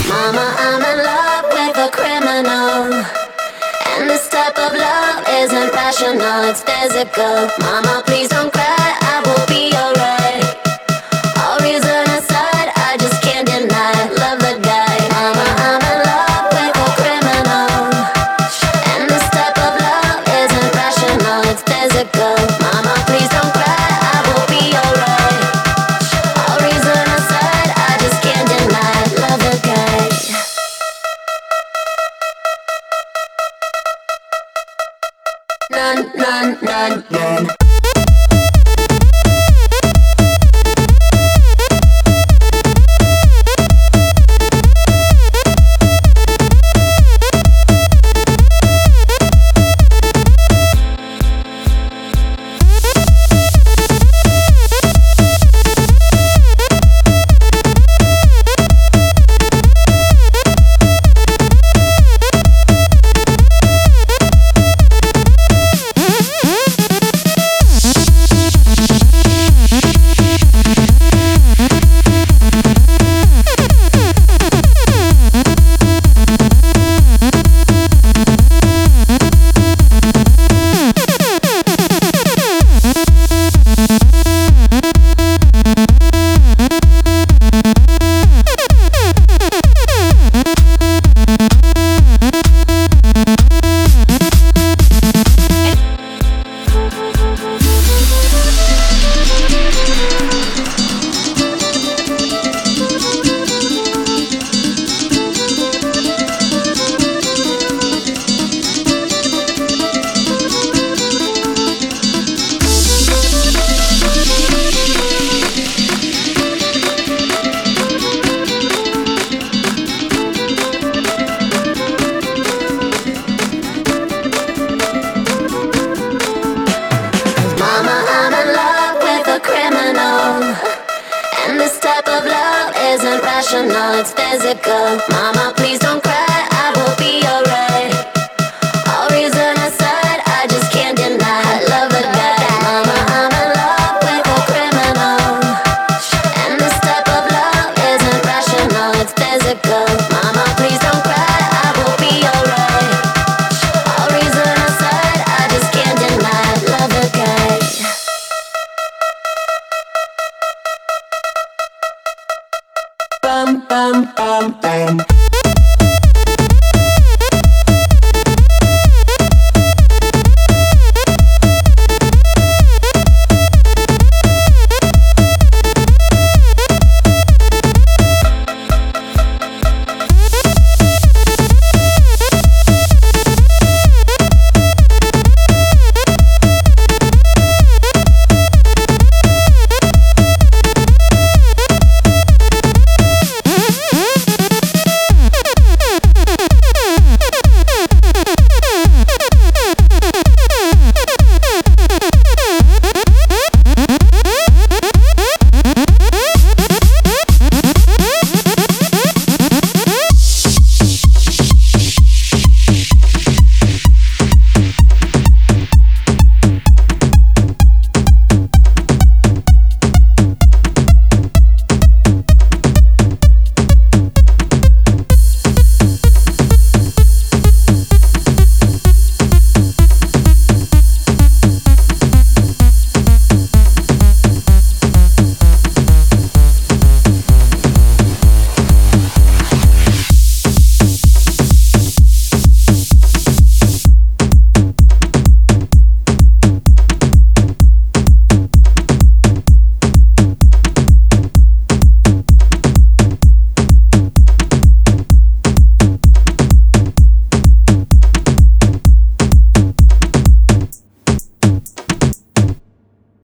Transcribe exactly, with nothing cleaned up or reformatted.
Mama, I'm in love with a criminal. And this type of love isn't rational, it's physical. Mama, please don't cry, I will be alright. All reason aside, I just can't deny, love the guy. Mama, I'm in love with a criminal. And this type of love isn't rational, it's physical. Mama, please don't cry, I will be alright. All reason aside, I just can't deny, love the guy. None, none, none, none. And this type of love isn't rational, it's physical. Mama, please don't cry, I will be alright. All reason aside, I just can't deny, I love the guy. Mama, I'm in love with a criminal. And this type of love isn't rational, it's physical. Mama, please don't cry, I will be alright. All reason aside, I just can't deny, I love the guy. Bum, bum, bum, bum.